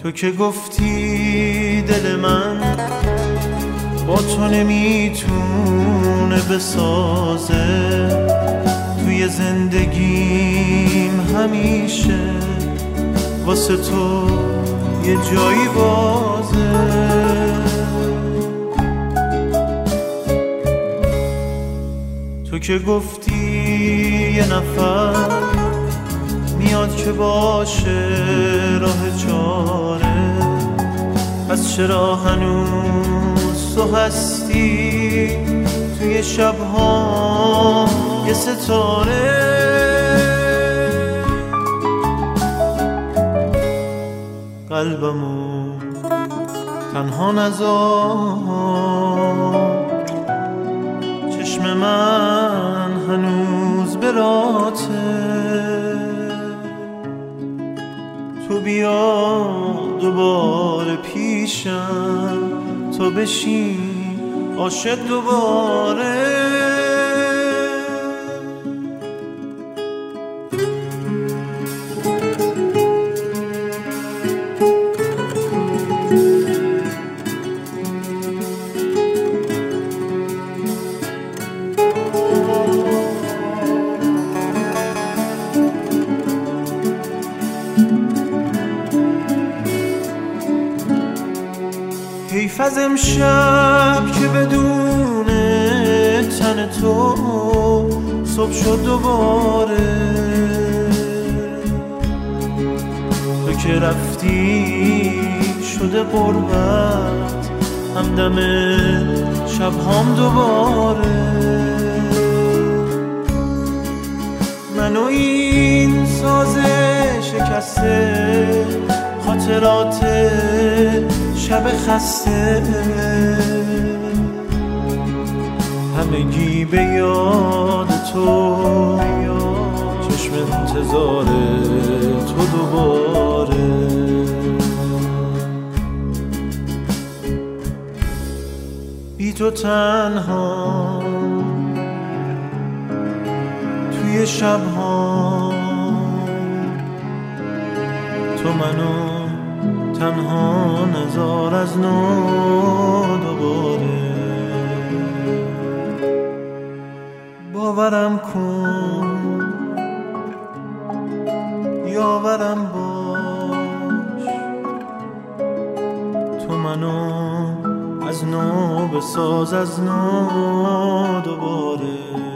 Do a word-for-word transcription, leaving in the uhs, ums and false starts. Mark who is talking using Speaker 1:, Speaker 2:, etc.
Speaker 1: تو که گفتی دل من با تو نمیتونه بسازه، توی زندگیم همیشه واسه تو یه جایی بازه. تو که گفتی یه نفر میاد که باشه راه چاره، پس چرا هنوز تو هستی توی شبها یه ستاره؟ قلبمو تنها نذار، چشم من هنوز براته، تو بیا دوباره پیشم، تو بشین عاشق دوباره. حیف از امشب که بدون تن تو صبح شد دوباره، تو که رفتی شده غربت همدم شبهام دوباره. منو این ساز شکسته خاطرات شب خسته، همگی به یاد تو، چشم انتظار تو دوباره. بی تو تنها توی شبها، تو منو تنها نذار از نو دوباره. باورم کن یاورم باش، تو منو از نو بساز از نو دوباره.